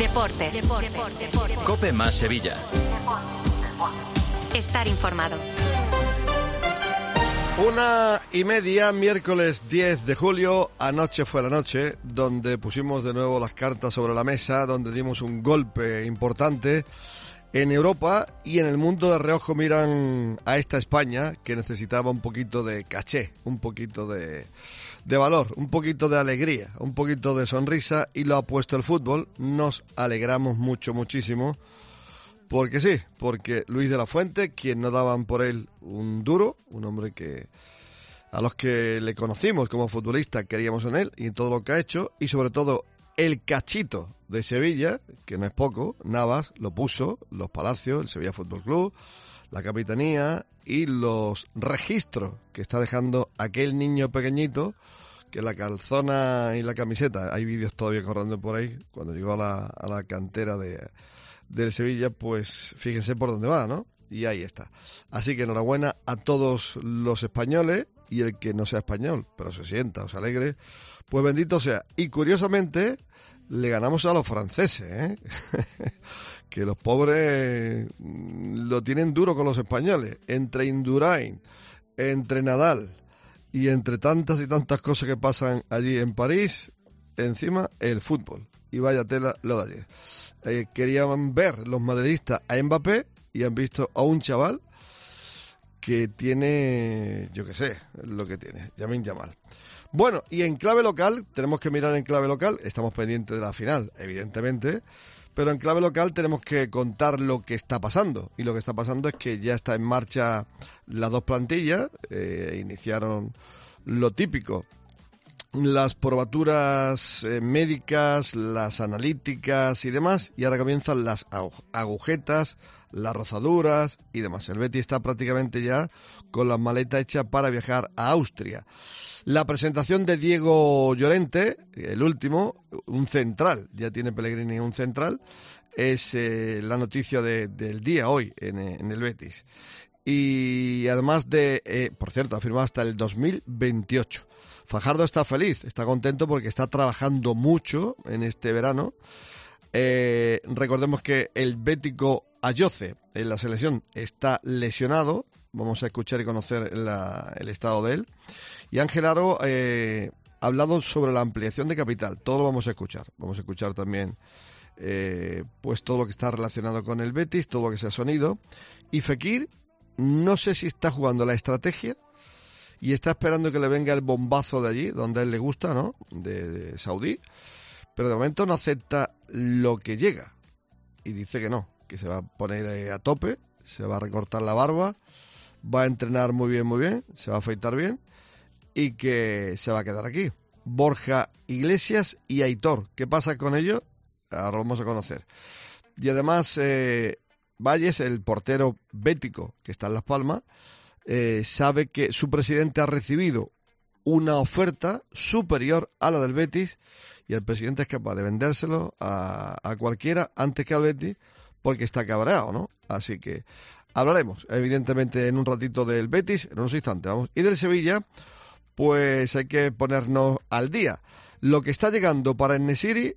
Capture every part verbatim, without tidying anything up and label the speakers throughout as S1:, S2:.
S1: Deportes. Deportes. Deportes.
S2: COPE más Sevilla.
S1: Estar informado.
S3: Una y media, miércoles diez de julio, anoche fue la noche, donde pusimos de nuevo las cartas sobre la mesa, donde dimos un golpe importante en Europa y en el mundo. De reojo miran a esta España que necesitaba un poquito de caché, un poquito de, de valor, un poquito de alegría, un poquito de sonrisa, y lo ha puesto el fútbol. Nos alegramos mucho, muchísimo. Porque sí, porque Luis de la Fuente, quien no daban por él un duro, un hombre que a los que le conocimos como futbolista queríamos en él y en todo lo que ha hecho, y sobre todo el cachito de Sevilla, que no es poco, Navas lo puso, los Palacios, el Sevilla Fútbol Club, la capitanía y los registros que está dejando aquel niño pequeñito, que la calzona y la camiseta, hay vídeos todavía corriendo por ahí, cuando llegó a la, a la cantera de... del Sevilla, pues fíjense por dónde va, ¿no? Y ahí está. Así que enhorabuena a todos los españoles, y el que no sea español, pero se sienta o se alegre, pues bendito sea. Y curiosamente, le ganamos a los franceses, ¿eh? Que los pobres lo tienen duro con los españoles. Entre Indurain, entre Nadal y entre tantas y tantas cosas que pasan allí en París, encima el fútbol. Y vaya tela lo de ayer. Eh, querían ver los madridistas a Mbappé y han visto a un chaval que tiene, yo qué sé, lo que tiene, Lamine Yamal. Bueno, y en clave local, tenemos que mirar en clave local, estamos pendientes de la final, evidentemente, pero en clave local tenemos que contar lo que está pasando, y lo que está pasando es que ya está en marcha las dos plantillas, eh, iniciaron lo típico, las probaturas eh, médicas, las analíticas y demás, y ahora comienzan las agujetas, las rozaduras y demás. El Betis está prácticamente ya con la maleta hecha para viajar a Austria. La presentación de Diego Llorente, el último, un central, ya tiene Pellegrini un central, es eh, la noticia de, del día hoy en, en el Betis. Y además de, eh, por cierto, ha firmado hasta el dos mil veintiocho. Fajardo está feliz, está contento porque está trabajando mucho en este verano. Eh, recordemos que el bético Ayoce en la selección está lesionado. Vamos a escuchar y conocer la, el estado de él. Y Ángel Aro eh, ha hablado sobre la ampliación de capital. Todo lo vamos a escuchar. Vamos a escuchar también eh, pues todo lo que está relacionado con el Betis, todo lo que sea sonido. Y Fekir, no sé si está jugando la estrategia y está esperando que le venga el bombazo de allí, donde a él le gusta, ¿no? De, de Saudí. Pero de momento no acepta lo que llega. Y dice que no, que se va a poner a tope, se va a recortar la barba, va a entrenar muy bien, muy bien, se va a afeitar bien y que se va a quedar aquí. Borja Iglesias y Aitor. ¿Qué pasa con ellos? Ahora lo vamos a conocer. Y además, eh, Valles, el portero bético que está en Las Palmas, eh, sabe que su presidente ha recibido una oferta superior a la del Betis y el presidente es capaz de vendérselo a, a cualquiera antes que al Betis porque está cabreado, ¿no? Así que hablaremos, evidentemente, en un ratito del Betis, en unos instantes, vamos. Y del Sevilla, pues hay que ponernos al día. Lo que está llegando para En-Nesyri,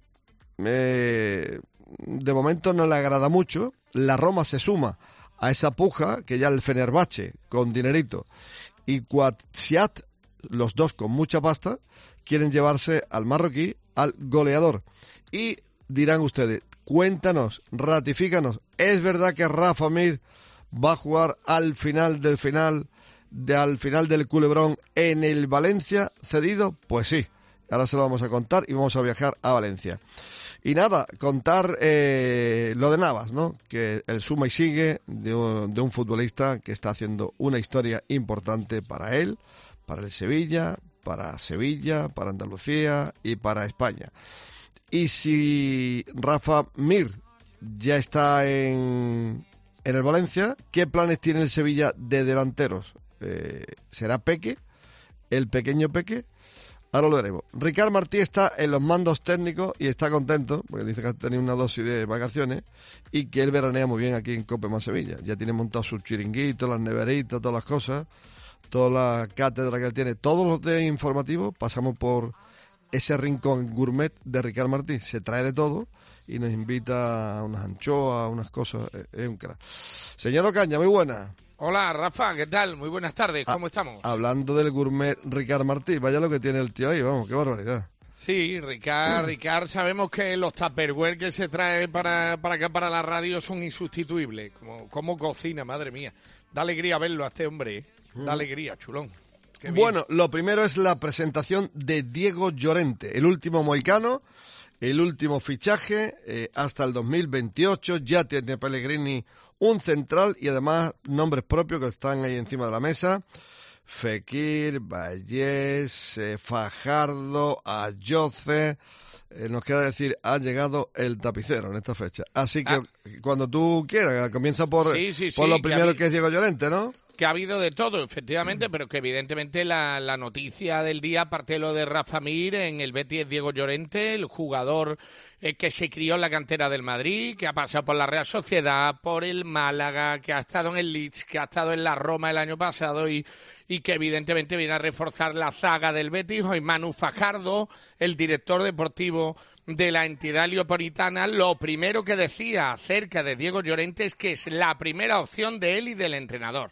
S3: eh, de momento no le agrada mucho. La Roma se suma a esa puja que ya el Fenerbahce con dinerito y Qadsiat, los dos con mucha pasta, quieren llevarse al marroquí, al goleador. Y dirán ustedes, cuéntanos, ratifícanos, ¿es verdad que Rafa Mir va a jugar al final del final, de, al final del culebrón en el Valencia cedido? Pues sí, ahora se lo vamos a contar y vamos a viajar a Valencia. Y nada, contar eh, lo de Navas, ¿no? Que el suma y sigue de un, de un futbolista que está haciendo una historia importante para él, para el Sevilla, para Sevilla, para Andalucía y para España. Y si Rafa Mir ya está en, en el Valencia, ¿qué planes tiene el Sevilla de delanteros? Eh, ¿Será Peque? ¿El pequeño Peque? Ahora lo veremos. Ricard Martí está en los mandos técnicos y está contento, porque dice que ha tenido una dosis de vacaciones y que él veranea muy bien aquí en COPE más Sevilla. Ya tiene montado sus chiringuitos, las neveritas, todas las cosas, toda la cátedra que él tiene. Todos los de informativos pasamos por ese rincón gourmet de Ricard Martí. Se trae de todo y nos invita a unas anchoas, a unas cosas. Es un crack. Señor Ocaña, muy buena.
S2: Hola, Rafa, ¿qué tal? Muy buenas tardes, ¿cómo
S3: ah,
S2: estamos?
S3: Hablando del gourmet Ricard Martí, vaya lo que tiene el tío ahí, vamos, qué barbaridad.
S2: Sí, Ricard, Ricard, sabemos que los tupperware que se trae para, para acá, para la radio, son insustituibles. Como, como cocina, madre mía. Da alegría verlo a este hombre, ¿eh? Da alegría, chulón. Qué bien.
S3: Bueno, lo primero es la presentación de Diego Llorente, el último mohicano, el último fichaje, eh, hasta el dos mil veintiocho, ya tiene Pellegrini un central y además nombres propios que están ahí encima de la mesa. Fekir, Vallés, eh, Fajardo, Ayoce. Eh, nos queda decir, ha llegado el tapicero en esta fecha. Así que ah. cuando tú quieras, comienza por,
S2: sí, sí,
S3: por
S2: sí,
S3: lo primero
S2: que,
S3: que es Diego Llorente, ¿no?
S2: Que ha habido de todo, efectivamente, pero que evidentemente la, la noticia del día, aparte de lo de Rafa Mir, en el Betis es Diego Llorente, el jugador eh, que se crió en la cantera del Madrid, que ha pasado por la Real Sociedad, por el Málaga, que ha estado en el Leeds, que ha estado en la Roma el año pasado y, y que evidentemente viene a reforzar la zaga del Betis. Hoy Manu Fajardo, el director deportivo de la entidad leopolitana, lo primero que decía acerca de Diego Llorente es que es la primera opción de él y del entrenador.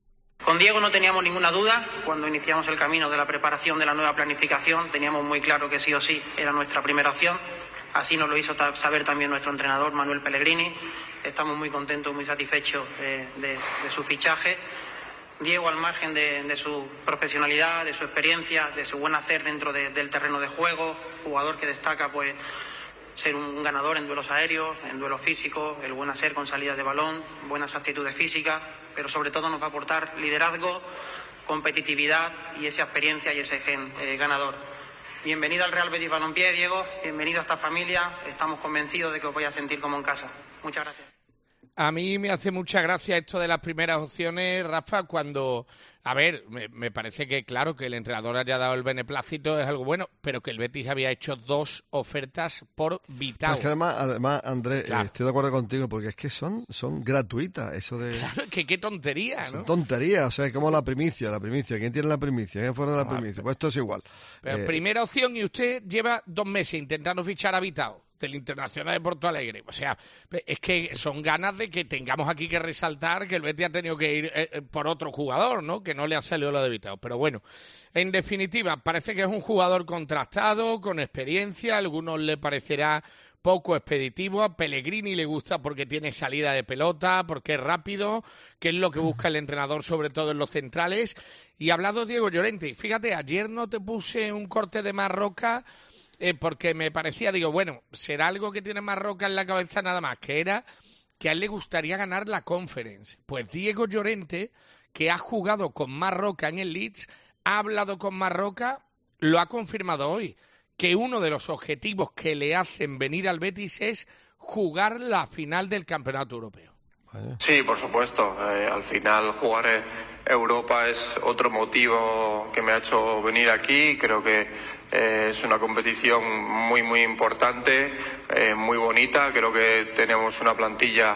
S4: Con Diego no teníamos ninguna duda. Cuando iniciamos el camino de la preparación de la nueva planificación, teníamos muy claro que sí o sí era nuestra primera opción. Así nos lo hizo saber también nuestro entrenador, Manuel Pellegrini. Estamos muy contentos, muy satisfechos de, de, de su fichaje. Diego, al margen de, de su profesionalidad, de su experiencia, de su buen hacer dentro de, del terreno de juego, jugador que destaca pues ser un ganador en duelos aéreos, en duelos físicos, el buen hacer con salida de balón, buenas actitudes físicas, pero sobre todo nos va a aportar liderazgo, competitividad y esa experiencia y ese gen eh, ganador. Bienvenido al Real Betis Balompié, Diego, bienvenido a esta familia, estamos convencidos de que os vais a sentir como en casa. Muchas gracias.
S2: A mí me hace mucha gracia esto de las primeras opciones, Rafa, cuando, a ver, me, me parece que claro que el entrenador haya dado el beneplácito es algo bueno, pero que el Betis había hecho dos ofertas por Vitao.
S3: Es que además, además Andrés,
S2: claro.
S3: eh, estoy de acuerdo contigo, porque es que son, son gratuitas, eso de...
S2: Claro, que qué tontería, ¿no?
S3: Son tonterías, o sea, es como la primicia, la primicia. ¿Quién tiene la primicia? ¿Quién fuera de la
S2: no,
S3: primicia?
S2: Pero,
S3: pues esto es igual.
S2: Pero
S3: eh,
S2: primera opción y usted lleva dos meses intentando fichar a Vitao del Internacional de Porto Alegre. O sea, es que son ganas de que tengamos aquí que resaltar que el Betis ha tenido que ir eh, por otro jugador, ¿no? Que no le ha salido lo de Vitao. Pero bueno, en definitiva, parece que es un jugador contrastado, con experiencia. A algunos le parecerá poco expeditivo. A Pellegrini le gusta porque tiene salida de pelota, porque es rápido, que es lo que busca el entrenador, sobre todo en los centrales. Y ha hablado Diego Llorente. Fíjate, ayer no te puse un corte de Marroca, Eh, porque me parecía, digo, bueno, será algo que tiene Marroca en la cabeza nada más, que era que a él le gustaría ganar la Conference. Pues Diego Llorente, que ha jugado con Marroca en el Leeds, ha hablado con Marroca, lo ha confirmado hoy, que uno de los objetivos que le hacen venir al Betis es jugar la final del Campeonato Europeo.
S5: Sí, por supuesto. Eh, al final jugar en Europa es otro motivo que me ha hecho venir aquí. Creo que eh, es una competición muy, muy importante, eh, muy bonita. Creo que tenemos una plantilla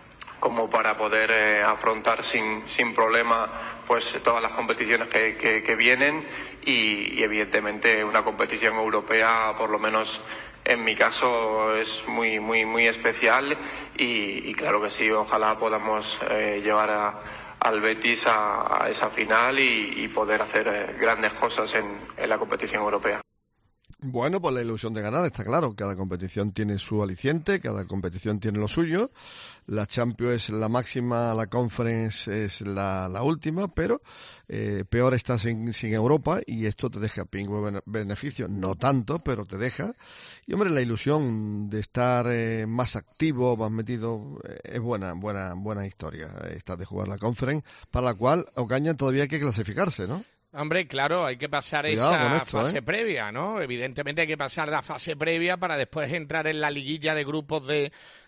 S5: como para poder eh, afrontar sin, sin problema pues todas las competiciones que, que, que vienen y, y evidentemente una competición europea, por lo menos en mi caso, es muy muy muy especial y, y claro que sí, ojalá podamos eh, llevar a, al Betis a, a esa final y, y poder hacer eh, grandes cosas en, en la competición europea.
S3: Bueno, pues la ilusión de ganar está claro. Cada competición tiene su aliciente, cada competición tiene lo suyo. La Champions es la máxima, la Conference es la, la última, pero eh, peor está sin, sin Europa y esto te deja pingüe beneficio. No tanto, pero te deja. Y hombre, la ilusión de estar eh, más activo, más metido, eh, es buena, buena, buena historia esta de jugar la Conference, para la cual Ocaña todavía hay que clasificarse, ¿no?
S2: Hombre, claro, hay que pasar
S3: Cuidado
S2: esa
S3: esto,
S2: fase
S3: ¿eh?
S2: previa, ¿no? Evidentemente hay que pasar la fase previa para después entrar en la liguilla de grupos de,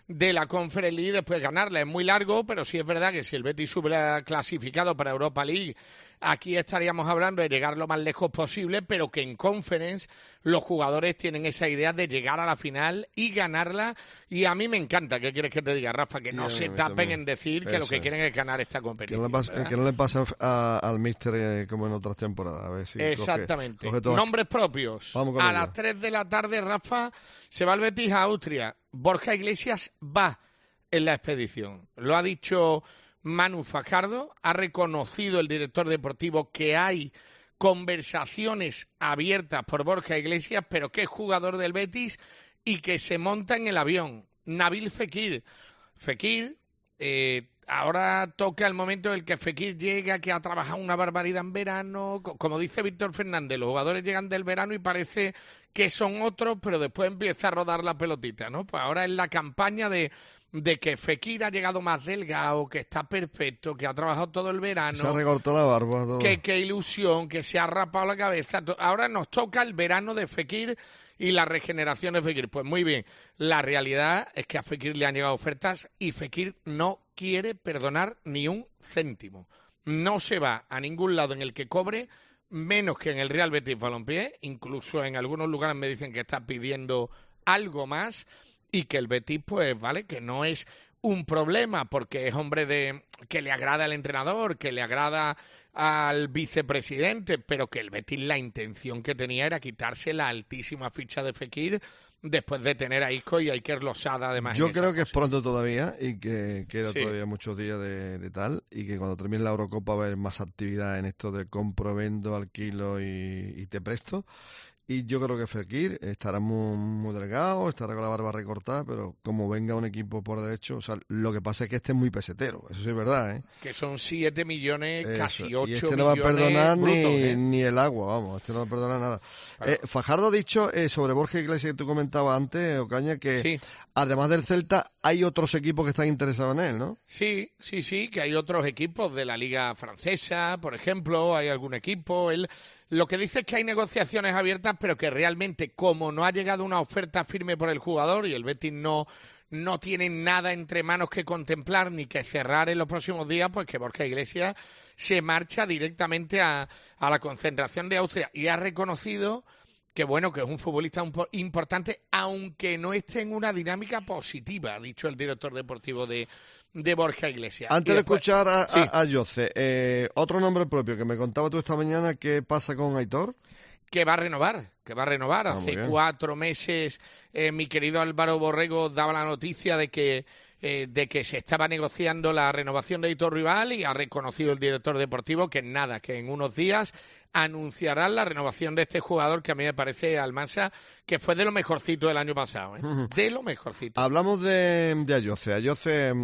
S2: de la Conference League después de ganarla. Es muy largo, pero sí es verdad que si el Betis hubiera clasificado para Europa League, aquí estaríamos hablando de llegar lo más lejos posible, pero que en Conference los jugadores tienen esa idea de llegar a la final y ganarla. Y a mí me encanta, ¿qué quieres que te diga, Rafa? Que no
S3: sí,
S2: se tapen también. en decir que
S3: Eso
S2: lo que
S3: es.
S2: quieren es ganar esta
S3: Que
S2: competición.
S3: no le pasa, que no le pasa a, al míster eh, como en otras temporadas. A ver si
S2: Exactamente.
S3: Coge, coge
S2: Nombres propios.
S3: Vamos con
S2: a
S3: ello.
S2: las tres de la tarde, Rafa, se va el Betis a Austria. Borja Iglesias va en la expedición. Lo ha dicho Manu Fajardo, ha reconocido el director deportivo que hay conversaciones abiertas por Borja Iglesias, pero que es jugador del Betis y que se monta en el avión. Nabil Fekir. Fekir, eh, ahora toca el momento en el que Fekir llega, que ha trabajado una barbaridad en verano. Como dice Víctor Fernández, los jugadores llegan del verano y parece que son otros, pero después empieza a rodar la pelotita, ¿no? Pues ahora es la campaña de... de que Fekir ha llegado más delgado, que está perfecto, que ha trabajado todo el verano.
S3: Se ha recortado la barba. Todo.
S2: Que qué ilusión, que se ha rapado la cabeza. Ahora nos toca el verano de Fekir y la regeneración de Fekir. Pues muy bien, la realidad es que a Fekir le han llegado ofertas y Fekir no quiere perdonar ni un céntimo. No se va a ningún lado en el que cobre menos que en el Real Betis Balompié. Incluso en algunos lugares me dicen que está pidiendo algo más. Y que el Betis, pues, vale, que no es un problema porque es hombre de que le agrada al entrenador, que le agrada al vicepresidente, pero que el Betis la intención que tenía era quitarse la altísima ficha de Fekir después de tener a Isco y a Iker Losada además.
S3: Yo creo que es pronto todavía y que queda
S2: Sí.
S3: todavía muchos días de, de tal y que cuando termine la Eurocopa va a haber más actividad en esto de compro, vendo, alquilo y, y te presto. Y yo creo que Fekir estará muy, muy delgado, estará con la barba recortada, pero como venga un equipo por derecho, o sea, lo que pasa es que este es muy pesetero, eso sí es verdad, ¿eh?
S2: Que son siete millones,
S3: Eso.
S2: casi ocho
S3: Y este
S2: millones
S3: no va a perdonar
S2: brutos,
S3: ni,
S2: ¿eh?
S3: ni el agua, vamos, este no va a perdonar nada.
S2: Claro.
S3: Eh, Fajardo ha dicho eh, sobre Borja Iglesias que tú comentabas antes, Ocaña, que
S2: Sí.
S3: además del Celta hay otros equipos que están interesados en él, ¿no?
S2: Sí, sí, sí, que hay otros equipos de la Liga Francesa, por ejemplo, hay algún equipo. Él lo que dice es que hay negociaciones abiertas, pero que realmente, como no ha llegado una oferta firme por el jugador y el Betis no, no tiene nada entre manos que contemplar ni que cerrar en los próximos días, pues que Borja Iglesias se marcha directamente a, a la concentración de Austria y ha reconocido que bueno, que es un futbolista un po- importante, aunque no esté en una dinámica positiva, ha dicho el director deportivo de, de Borja Iglesias.
S3: Antes
S2: Y
S3: de
S2: después-
S3: escuchar a,
S2: Sí.
S3: a, a Jose, eh, otro nombre propio que me contaba tú esta mañana, ¿qué pasa con Aitor?
S2: que va a renovar, que va a renovar.
S3: Ah, muy
S2: Hace
S3: bien.
S2: cuatro meses eh, mi querido Álvaro Borrego daba la noticia de que eh, de que se estaba negociando la renovación de Aitor Rival y ha reconocido el director deportivo que nada, que en unos días anunciarán la renovación de este jugador que a mí me parece, Almansa, que fue de lo mejorcito del año pasado, ¿eh? De lo mejorcito.
S3: Hablamos de, de Ayoce. Ayoce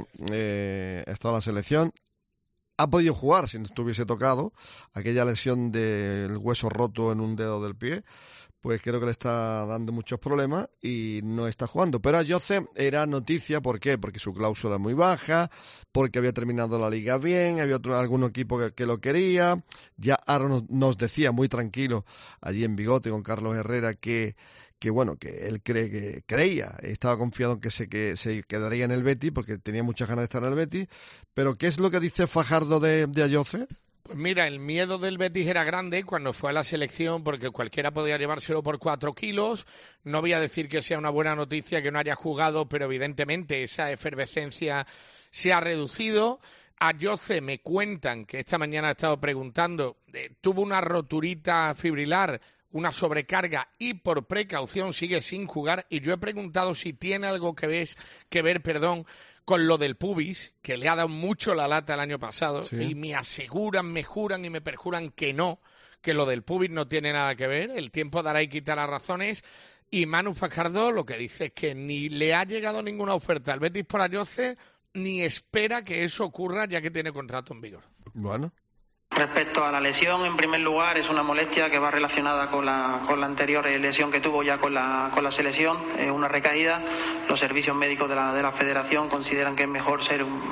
S3: eh, ha estado en la selección. Ha podido jugar si no estuviese tocado. Aquella lesión del hueso roto en un dedo del pie, pues creo que le está dando muchos problemas y no está jugando. Pero Ayoce era noticia, ¿por qué? Porque su cláusula es muy baja, porque había terminado la liga bien, había otro, algún equipo que, que lo quería. Ya Aaron nos, nos decía muy tranquilo allí en Bigote con Carlos Herrera que que bueno, que él cree que creía, estaba confiado en que se, que se quedaría en el Betis porque tenía muchas ganas de estar en el Betis. Pero ¿qué es lo que dice Fajardo de, de Ayoce?
S2: Pues mira, el miedo del Betis era grande cuando fue a la selección porque cualquiera podía llevárselo por cuatro kilos. No voy a decir que sea una buena noticia que no haya jugado, pero evidentemente esa efervescencia se ha reducido. A Ayoce me cuentan que esta mañana ha estado preguntando, eh, tuvo una roturita fibrilar, una sobrecarga y por precaución sigue sin jugar. Y yo he preguntado si tiene algo que, ves, que ver perdón, con lo del pubis, que le ha dado mucho la lata el año pasado,
S3: Sí.
S2: y me aseguran, me juran y me perjuran que no, que lo del pubis no tiene nada que ver. El tiempo dará y quitará razones. Y Manu Fajardo lo que dice es que ni le ha llegado ninguna oferta al Betis por Ayoce, ni espera que eso ocurra ya que tiene contrato en vigor.
S3: Bueno,
S4: Respecto a la lesión, en primer lugar, es una molestia que va relacionada con la, con la anterior eh, lesión que tuvo ya con la, con la selección, eh, una recaída. Los servicios médicos de la, de la federación consideran que es mejor ser un, un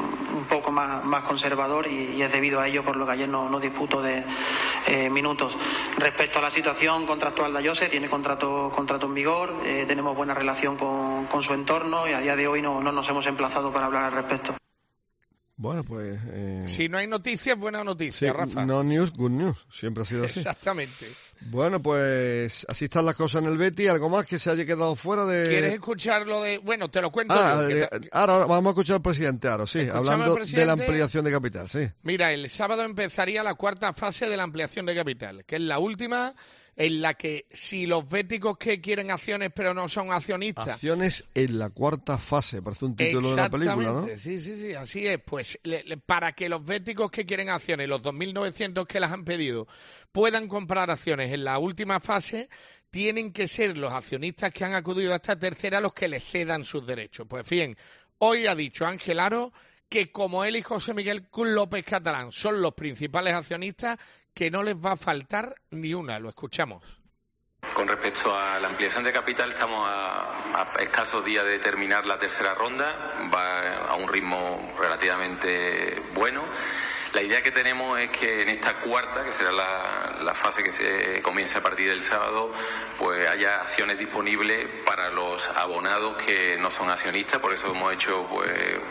S4: un poco más, más conservador y, y es debido a ello por lo que ayer no, no disputo de eh, minutos. Respecto a la situación contractual de Ayose, tiene contrato, contrato en vigor, eh, tenemos buena relación con, con su entorno y a día de hoy no, no nos hemos emplazado para hablar al respecto.
S3: Bueno, pues... Eh...
S2: Si no hay noticias, buena noticia,
S3: sí,
S2: Rafa.
S3: No news, good news. Siempre ha sido así.
S2: Exactamente.
S3: Bueno, pues así están las cosas en el Betis. ¿Algo más que se haya quedado fuera de...?
S2: ¿Quieres escuchar lo de...? Bueno, te lo cuento
S3: ah,
S2: yo.
S3: Eh,
S2: te...
S3: ahora, ahora vamos a escuchar al presidente Aro, sí. Hablando de la ampliación de capital, sí.
S2: Mira, el sábado empezaría la cuarta fase de la ampliación de capital, que es la última... en la que si los béticos que quieren acciones pero no son accionistas...
S3: Acciones en la cuarta fase, parece un título de la película, ¿no?
S2: Sí, sí, sí, así es. Pues le, le, para que los béticos que quieren acciones, los dos mil novecientos que las han pedido, puedan comprar acciones en la última fase, tienen que ser los accionistas que han acudido a esta tercera los que les cedan sus derechos. Pues bien, hoy ha dicho Ángel Aro que como él y José Miguel López Catalán son los principales accionistas, que no les va a faltar ni una. Lo escuchamos.
S6: Con respecto a la ampliación de capital, estamos a, a escasos días de terminar la tercera ronda, va a un ritmo relativamente bueno. La idea que tenemos es que en esta cuarta, que será la, la fase que se comienza a partir del sábado, pues haya acciones disponibles para los abonados que no son accionistas. Por eso hemos hecho pues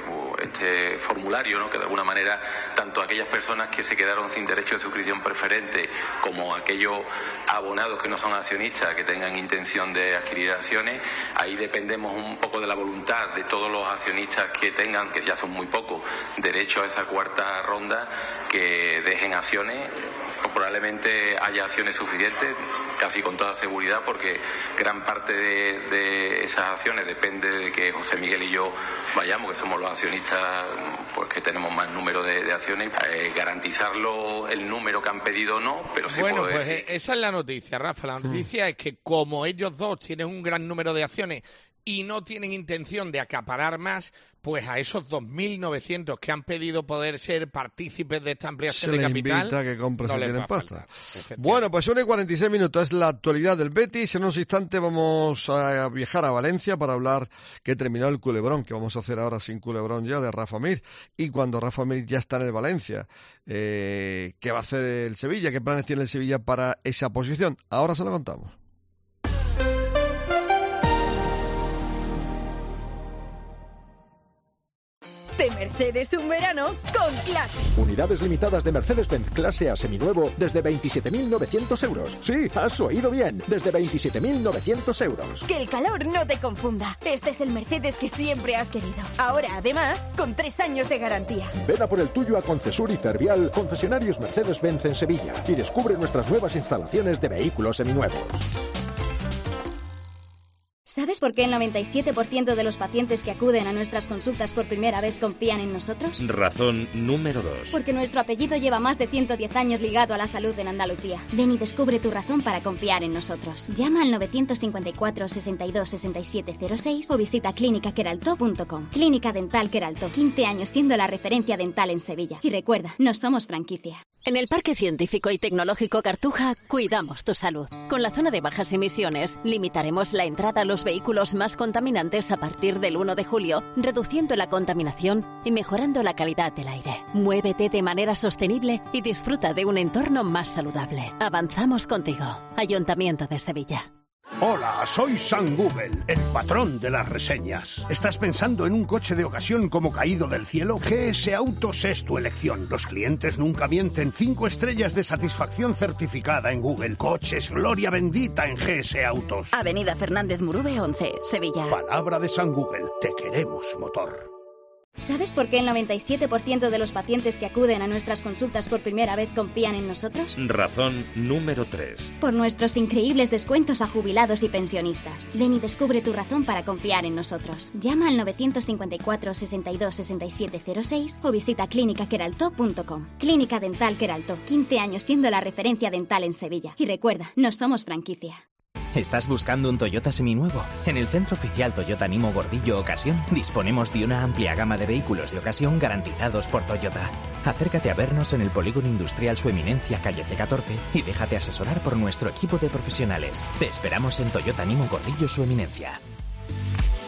S6: este formulario, ¿no? Que de alguna manera tanto aquellas personas que se quedaron sin derecho de suscripción preferente como aquellos abonados que no son accionistas que tengan intención de adquirir acciones, ahí dependemos un poco de la voluntad de todos los accionistas que tengan, que ya son muy pocos, derecho a esa cuarta ronda, que dejen acciones. Probablemente haya acciones suficientes, casi con toda seguridad, porque gran parte de, de esas acciones depende de que José Miguel y yo vayamos, que somos los accionistas pues que tenemos más número de, de acciones. Eh, garantizarlo el número que han pedido no, pero sí
S2: bueno,
S6: puedo
S2: pues
S6: decir...
S2: esa es la noticia, Rafa. La noticia mm. es que como ellos dos tienen un gran número de acciones y no tienen intención de acaparar más, pues a esos dos mil novecientos que han pedido poder ser partícipes de esta ampliación
S3: se
S2: de
S3: les
S2: capital,
S3: invita a que compren
S2: no
S3: si
S2: les
S3: tienen
S2: va a
S3: pasta.
S2: faltar,
S3: Bueno, pues una y cuarenta y seis minutos es la actualidad del Betis. En unos instantes vamos a viajar a Valencia para hablar que terminó el culebrón, que vamos a hacer ahora sin culebrón ya, de Rafa Mir. Y cuando Rafa Mir ya está en el Valencia, eh, ¿qué va a hacer el Sevilla? ¿Qué planes tiene el Sevilla para esa posición? Ahora se lo contamos.
S7: De Mercedes un verano con clase.
S8: Unidades limitadas de Mercedes-Benz clase A seminuevo desde veintisiete mil novecientos euros. Sí, has oído bien, desde veintisiete mil novecientos euros.
S7: Que el calor no te confunda. Este es el Mercedes que siempre has querido. Ahora, además, con tres años de garantía.
S8: Ven a por el tuyo a Concesur y Fervial, concesionarios Mercedes-Benz en Sevilla, y descubre nuestras nuevas instalaciones de vehículos seminuevos.
S9: ¿Sabes por qué el noventa y siete por ciento de los pacientes que acuden a nuestras consultas por primera vez confían en nosotros?
S10: Razón número dos.
S9: Porque nuestro apellido lleva más de ciento diez años ligado a la salud en Andalucía. Ven y descubre tu razón para confiar en nosotros. Llama al novecientos cincuenta y cuatro, sesenta y dos, sesenta y siete cero seis o visita clínica queralto punto com. Clínica Dental Queralto, quince años siendo la referencia dental en Sevilla. Y recuerda, no somos franquicia.
S11: En el Parque Científico y Tecnológico Cartuja, cuidamos tu salud. Con la zona de bajas emisiones, limitaremos la entrada a los vehículos más contaminantes a partir del uno de julio, reduciendo la contaminación y mejorando la calidad del aire. Muévete de manera sostenible y disfruta de un entorno más saludable. Avanzamos contigo. Ayuntamiento de Sevilla.
S12: Hola, soy San Google, el patrón de las reseñas. ¿Estás pensando en un coche de ocasión como caído del cielo? G S Autos es tu elección. Los clientes nunca mienten. Cinco estrellas de satisfacción certificada en Google. Coches, gloria bendita en G S Autos.
S11: Avenida Fernández Murube, once, Sevilla.
S12: Palabra de San Google. Te queremos, motor.
S9: ¿Sabes por qué el noventa y siete por ciento de los pacientes que acuden a nuestras consultas por primera vez confían en nosotros?
S10: Razón número tres.
S9: Por nuestros increíbles descuentos a jubilados y pensionistas. Ven y descubre tu razón para confiar en nosotros. Llama al novecientos cincuenta y cuatro, sesenta y dos, sesenta y siete cero seis o visita clínica queralto punto com. Clínica Dental Queralto, quince años siendo la referencia dental en Sevilla. Y recuerda, no somos franquicia.
S13: ¿Estás buscando un Toyota seminuevo? En el Centro Oficial Toyota Nimo Gordillo Ocasión disponemos de una amplia gama de vehículos de ocasión garantizados por Toyota. Acércate a vernos en el Polígono Industrial Su Eminencia, calle C catorce, y déjate asesorar por nuestro equipo de profesionales. Te esperamos en Toyota Nimo Gordillo Su Eminencia.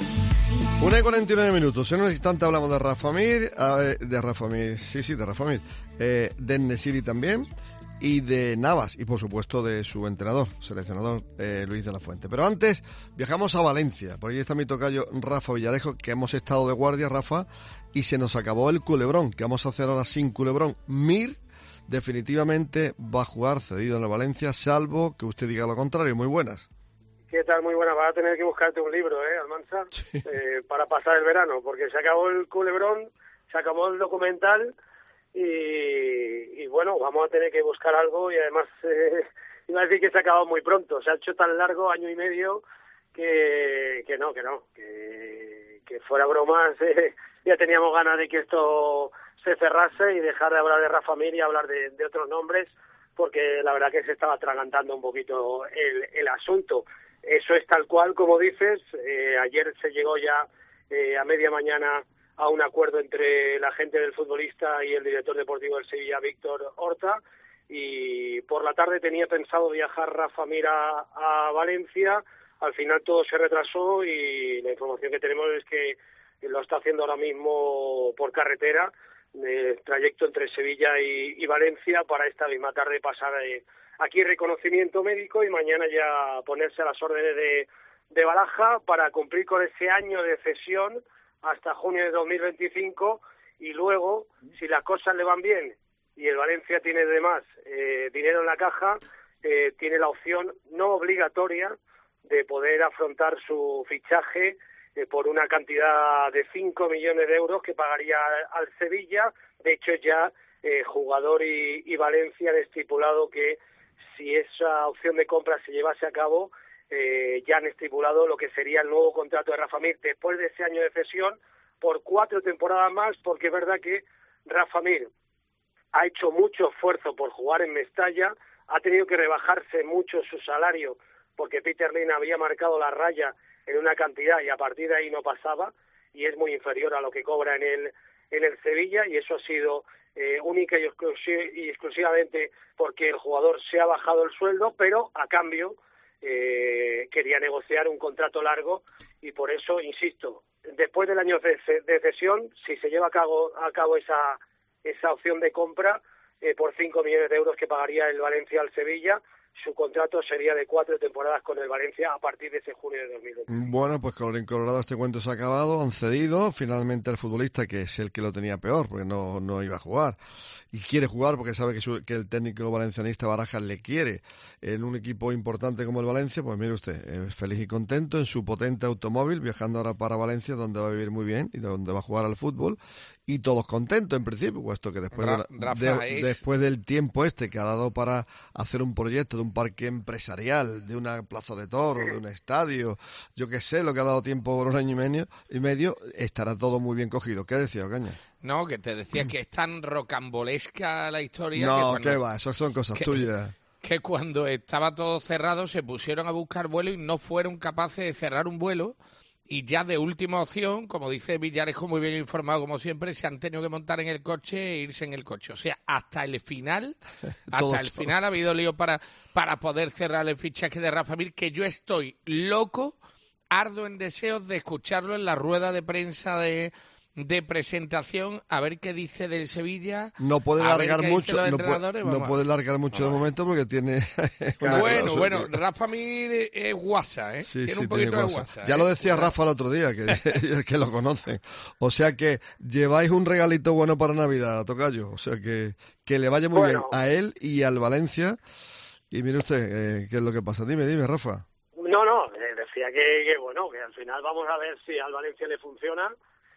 S3: una y cuarenta y nueve minutos. En un instante hablamos de Rafa Mir, de Rafa Mir, sí, sí, de Rafa Mir, eh, de En-Nesyri también, y de Navas, y por supuesto de su entrenador, seleccionador eh, Luis de la Fuente. Pero antes viajamos a Valencia, por ahí está mi tocayo Rafa Villarejo, que hemos estado de guardia, Rafa, y se nos acabó el culebrón, que vamos a hacer ahora sin culebrón. Mir definitivamente va a jugar cedido en el Valencia, salvo que usted diga lo contrario. Muy buenas.
S14: ¿Qué tal? Muy buena. Vas a tener que buscarte un libro, ¿eh, Almanza? Sí. Eh, para pasar el verano, porque se acabó el culebrón, se acabó el documental y, y bueno, vamos a tener que buscar algo y además eh, iba a decir que se ha acabado muy pronto. Se ha hecho tan largo, año y medio, que, que no, que no, que, que fuera bromas. Eh, ya teníamos ganas de que esto se cerrase y dejar de hablar de Rafa Mir y hablar de, de otros nombres, porque la verdad que se estaba atragantando un poquito el, el asunto. Eso es tal cual, como dices. Eh, ayer se llegó ya eh, a media mañana a un acuerdo entre la gente del futbolista y el director deportivo del Sevilla, Víctor Horta, y por la tarde tenía pensado viajar Rafa Mir a, a Valencia. Al final todo se retrasó y la información que tenemos es que lo está haciendo ahora mismo por carretera, el trayecto entre Sevilla y, y Valencia, para esta misma tarde pasar eh, aquí reconocimiento médico y mañana ya ponerse a las órdenes de, de Baraja para cumplir con ese año de cesión hasta junio de dos mil veinticinco, y luego, si las cosas le van bien y el Valencia tiene además eh, dinero en la caja, eh, tiene la opción no obligatoria de poder afrontar su fichaje eh, por una cantidad de cinco millones de euros que pagaría al Sevilla. De hecho, ya eh, jugador y, y Valencia han estipulado que si esa opción de compra se llevase a cabo, eh, ya han estipulado lo que sería el nuevo contrato de Rafa Mir después de ese año de cesión por cuatro temporadas más, porque es verdad que Rafa Mir ha hecho mucho esfuerzo por jugar en Mestalla, ha tenido que rebajarse mucho su salario porque Peter Lim había marcado la raya en una cantidad y a partir de ahí no pasaba, y es muy inferior a lo que cobra en el, en el Sevilla, y eso ha sido eh, única y, exclusiv- y exclusivamente porque el jugador se ha bajado el sueldo, pero a cambio eh, quería negociar un contrato largo, y por eso, insisto, después del año de, de cesión, si se lleva a cabo, a cabo esa, esa opción de compra eh, por cinco millones de euros que pagaría el Valencia al Sevilla, su contrato sería de cuatro temporadas con el Valencia a partir de ese junio de dos mil veinte.
S3: Bueno, pues colorín colorado, este cuento se ha acabado, han cedido finalmente al futbolista, que es el que lo tenía peor, porque no, no iba a jugar, y quiere jugar porque sabe que, su, que el técnico valencianista Barajas le quiere en un equipo importante como el Valencia. Pues mire usted, eh, feliz y contento en su potente automóvil, viajando ahora para Valencia, donde va a vivir muy bien y donde va a jugar al fútbol, y todos contentos en principio, puesto que después, Ra- de, Rafa, de, es... después del tiempo este que ha dado para hacer un proyecto de un parque empresarial, de una plaza de toros, de un estadio, yo qué sé, lo que ha dado tiempo por un año y medio, y medio, estará todo muy bien cogido. ¿Qué decía, Ocaña?
S2: No, que te decía que es tan rocambolesca la historia.
S3: No,
S2: que cuando,
S3: ¿qué va? Eso son cosas
S2: que,
S3: tuyas.
S2: Que cuando estaba todo cerrado se pusieron a buscar vuelo y no fueron capaces de cerrar un vuelo. Y ya de última opción, como dice Villarejo, muy bien informado como siempre, se han tenido que montar en el coche e irse en el coche. O sea, hasta el final, hasta todo, el todo. final ha habido lío para, para poder cerrar el fichaje de Rafa Mir, que yo estoy loco, ardo en deseos de escucharlo en la rueda de prensa de, de presentación, a ver qué dice del Sevilla.
S3: No puede largar mucho, no puede, no puede largar mucho de momento porque tiene
S2: una bueno, bueno, que... Rafa Mir es guasa, ¿eh?
S3: Sí,
S2: tiene
S3: sí,
S2: un poquito
S3: tiene
S2: de guasa.
S3: Ya
S2: ¿eh?
S3: lo decía Rafa el otro día, que, que lo conocen. O sea que lleváis un regalito bueno para Navidad, tocayo. O sea que, que le vaya muy bueno. bien a él y al Valencia. Y mire usted, eh, ¿qué es lo que pasa? Dime, dime, Rafa.
S14: No, no, decía que, que bueno, que al final vamos a ver si al Valencia le funciona.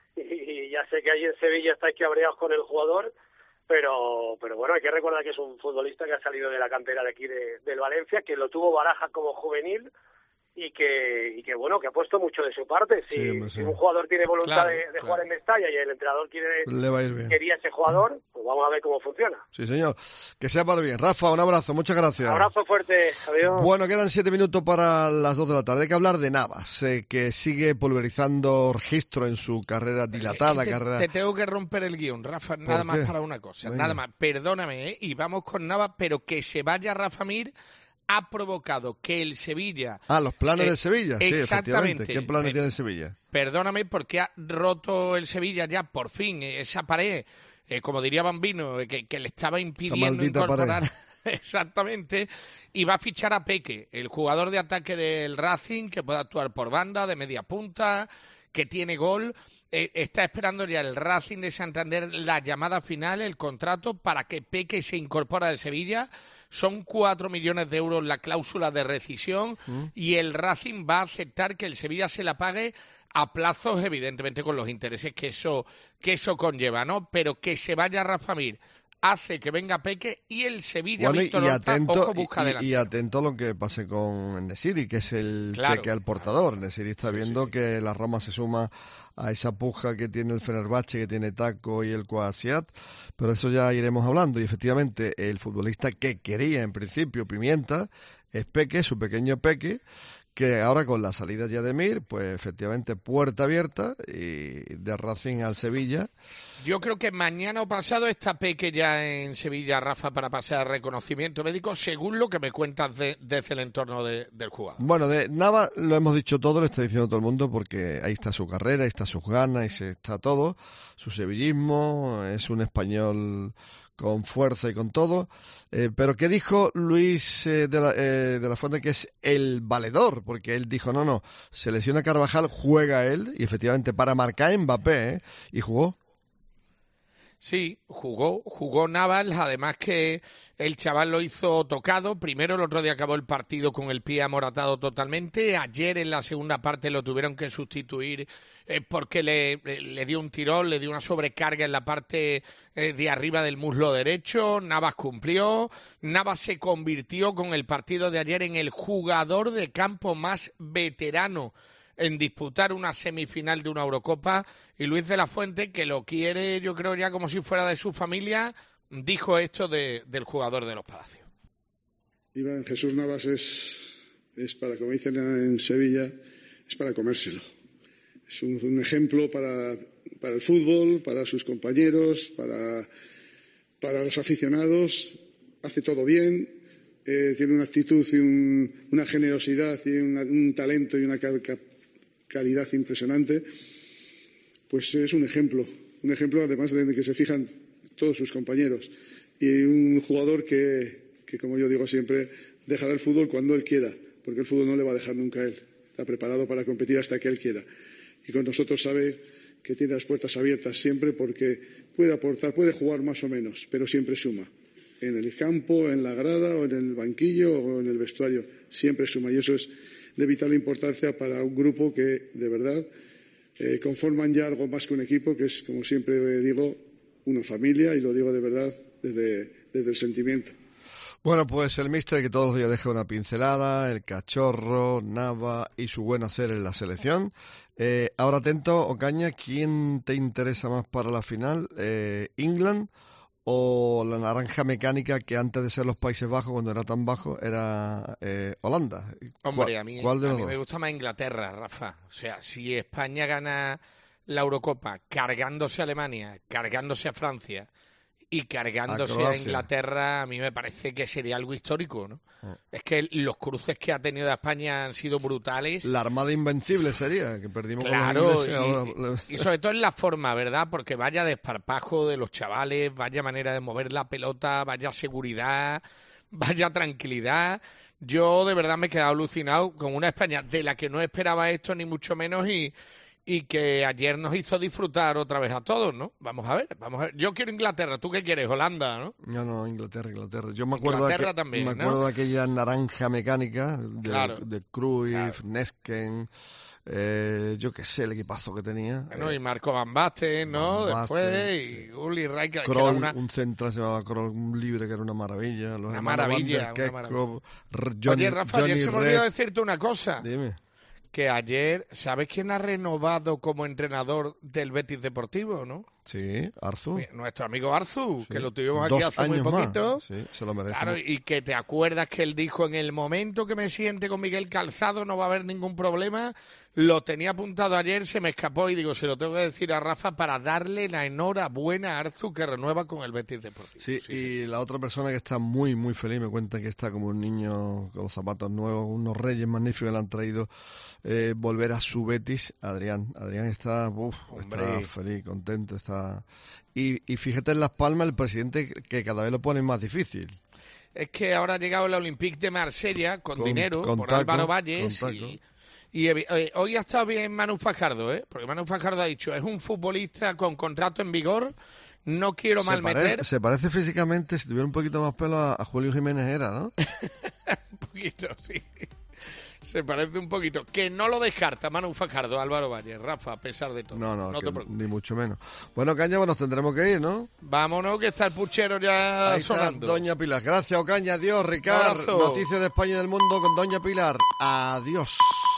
S14: Y ya sé que ahí en Sevilla estáis cabreados con el jugador, pero pero bueno, hay que recordar que es un futbolista que ha salido de la cantera de aquí de, del Valencia, que lo tuvo Barajas como juvenil y que y que bueno, que ha puesto mucho de su parte. Si, sí, hombre, sí. si un jugador tiene voluntad claro, de, de claro. jugar en Mestalla y el entrenador quiere
S3: Le va a ir bien.
S14: quería ese jugador, pues vamos a ver cómo funciona.
S3: Sí, señor. Que sea para bien. Rafa, un abrazo, muchas gracias.
S14: Un abrazo fuerte, adiós.
S3: Bueno, quedan siete minutos para las dos de la tarde. Hay que hablar de Navas, eh, que sigue pulverizando registro en su carrera dilatada.
S2: Te,
S3: carrera...
S2: te tengo que romper el guión, Rafa, nada más para una cosa. Venga. Nada más, perdóname, ¿eh? Y vamos con Navas, pero que se vaya Rafa Mir ha provocado que el Sevilla...
S3: Ah, los planes
S2: eh,
S3: del Sevilla, sí, efectivamente. ¿Qué planes
S2: eh,
S3: tiene el Sevilla?
S2: Perdóname, porque ha roto el Sevilla ya, por fin, esa pared, eh, como diría Bambino, que, que le estaba impidiendo incorporar... Pared. Exactamente, y va a fichar a Peque, el jugador de ataque del Racing, que puede actuar por banda, de media punta, que tiene gol. Eh, está esperando ya el Racing de Santander la llamada final, el contrato, para que Peque se incorpore al Sevilla. Son cuatro millones de euros la cláusula de rescisión mm. y el Racing va a aceptar que el Sevilla se la pague a plazos, evidentemente con los intereses que eso, que eso conlleva, ¿no? Pero que se vaya Rafa Mir hace que venga Peque y el Sevilla,
S3: bueno,
S2: Víctor
S3: y
S2: Horta,
S3: atento,
S2: ojo, busca
S3: y,
S2: adelante.
S3: y atento a lo que pase con Nesiri, que es el
S2: claro,
S3: cheque al portador. Nesiri está
S2: sí,
S3: viendo
S2: sí, sí.
S3: que la Roma se suma a esa puja que tiene el Fenerbahce, que tiene Taco y el Coasiat, pero eso ya iremos hablando. Y efectivamente, el futbolista que quería en principio Pimienta es Peque, su pequeño Peque, que ahora con la salida ya de Mir, pues efectivamente puerta abierta y de Racing al Sevilla.
S2: Yo creo que mañana o pasado está Peque ya en Sevilla, Rafa, para pasar reconocimiento médico, según lo que me cuentas de, desde el entorno de, del jugador.
S3: Bueno, de Nava lo hemos dicho todo, lo está diciendo todo el mundo, porque ahí está su carrera, ahí está sus ganas, ahí está todo, su sevillismo, es un español con fuerza y con todo, eh, pero ¿qué dijo Luis eh, de, la, eh, de la Fuente, que es el valedor? Porque él dijo, no, no, se lesiona Carvajal, juega él, y efectivamente para marcar Mbappé, ¿eh? Y jugó.
S2: Sí, jugó, jugó Navas, además que el chaval lo hizo tocado. Primero, el otro día acabó el partido con el pie amoratado totalmente. Ayer en la segunda parte lo tuvieron que sustituir eh, porque le, le dio un tirón, le dio una sobrecarga en la parte eh, de arriba del muslo derecho. Navas cumplió. Navas se convirtió con el partido de ayer en el jugador de campo más veterano en disputar una semifinal de una Eurocopa, y Luis de la Fuente, que lo quiere, yo creo, ya como si fuera de su familia, dijo esto de, del jugador de los Palacios.
S15: Iván Jesús Navas es, es para, como dicen en Sevilla, es para comérselo. Es un, un ejemplo para, para el fútbol, para sus compañeros, para, para los aficionados. Hace todo bien, eh, tiene una actitud y un, una generosidad y una, un talento y una calidad impresionante. Pues es un ejemplo, un ejemplo además de que se fijan todos sus compañeros, y un jugador que, que, como yo digo siempre, dejará el fútbol cuando él quiera, porque el fútbol no le va a dejar nunca a él. Está preparado para competir hasta que él quiera, y con nosotros sabe que tiene las puertas abiertas siempre, porque puede aportar, puede jugar más o menos, pero siempre suma. En el campo, en la grada, o en el banquillo, o en el vestuario, siempre suma, y eso es de vital importancia para un grupo que, de verdad, eh, conforman ya algo más que un equipo, que es, como siempre digo, una familia, y lo digo de verdad desde, desde el sentimiento.
S3: Bueno, pues el míster que todos los días deja una pincelada, el cachorro, Nava y su buen hacer en la selección. Eh, ahora atento, Ocaña, ¿quién te interesa más para la final? Eh, ¿England o la naranja mecánica, que antes de ser los Países Bajos, cuando era tan bajo, era eh, Holanda?
S2: Hombre, a mí,
S3: ¿cuál de
S2: a
S3: los
S2: mí
S3: dos?
S2: me gusta más Inglaterra, Rafa. O sea, si España gana la Eurocopa cargándose a Alemania, cargándose a Francia y cargándose a, a Inglaterra, a mí me parece que sería algo histórico, ¿no? Oh. Es que los cruces que ha tenido España han sido brutales.
S3: La Armada Invencible sería, que perdimos
S2: claro,
S3: con los ingleses.
S2: Y,
S3: ahora...
S2: y sobre todo en la forma, ¿verdad? Porque vaya desparpajo de los chavales, vaya manera de mover la pelota, vaya seguridad, vaya tranquilidad. Yo de verdad me he quedado alucinado con una España de la que no esperaba esto, ni mucho menos, y... y que ayer nos hizo disfrutar otra vez a todos, ¿no? Vamos a ver, vamos a ver. Yo quiero Inglaterra, ¿tú qué quieres? Holanda, ¿no?
S3: No, no, Inglaterra, Inglaterra. Yo me acuerdo,
S2: Inglaterra
S3: de, aqu-
S2: también,
S3: me acuerdo
S2: ¿no?
S3: de aquella naranja mecánica de,
S2: claro.
S3: de Cruyff,
S2: claro.
S3: Nesken, eh, yo qué sé, el equipazo que tenía.
S2: Bueno,
S3: eh,
S2: y Marco Van Basten, ¿no?
S3: Van
S2: Después,
S3: Basten,
S2: y
S3: sí.
S2: Uli Rijkaard, que
S3: Kroll,
S2: era una...
S3: un central se llamaba Kroll, un libre que era una maravilla. Los
S2: una maravilla,
S3: Van der
S2: una
S3: Kekov,
S2: maravilla.
S3: Johnny,
S2: Oye, Rafa,
S3: Johnny
S2: ayer se me
S3: Rep.
S2: olvidó decirte una cosa.
S3: Dime.
S2: Que ayer, ¿sabes quién ha renovado como entrenador del Betis Deportivo, no?
S3: Sí, Arzu.
S2: Nuestro amigo Arzu,
S3: Sí.
S2: que lo tuvimos aquí
S3: Dos
S2: hace muy
S3: años
S2: poquito.
S3: más. Sí, se lo merece.
S2: Claro, y que te acuerdas que él dijo, en el momento que me siente con Miguel Calzado no va a haber ningún problema, Lo tenía apuntado ayer, se me escapó y digo, se lo tengo que decir a Rafa para darle la enhorabuena a Arzu, que renueva con el Betis Deportivo.
S3: Sí, sí, y sí. La otra persona que está muy, muy feliz, me cuenta que está como un niño con los zapatos nuevos, unos reyes magníficos que le han traído, eh, volver a su Betis, Adrián. Adrián está, uf, está feliz, contento, está... Y, y fíjate en Las Palmas, el presidente que cada vez lo pone más difícil.
S2: Es que ahora ha llegado el Olympique de Marsella con, con dinero,
S3: con
S2: por
S3: taco,
S2: Álvaro Valles y... Y eh, hoy ha estado bien Manu Fajardo, ¿eh? Porque Manu Fajardo ha dicho, es un futbolista con contrato en vigor, no quiero
S3: se
S2: malmeter.
S3: Pare, se parece físicamente, si tuviera un poquito más pelo, a, a Julio Jiménez era, ¿no?
S2: Un poquito, sí. Se parece un poquito. Que no lo descarta Manu Fajardo, Álvaro Valle, Rafa, a pesar de todo.
S3: No, no,
S2: no
S3: que,
S2: te preocupes.
S3: Ni mucho menos. Bueno, Ocaña, pues nos tendremos que ir, ¿no?
S2: Vámonos, que está el puchero ya
S3: Ahí
S2: sonando.
S3: Está Doña Pilar. Gracias, Ocaña. Adiós, Ricardo. Noticias de España y del mundo con Doña Pilar. Adiós.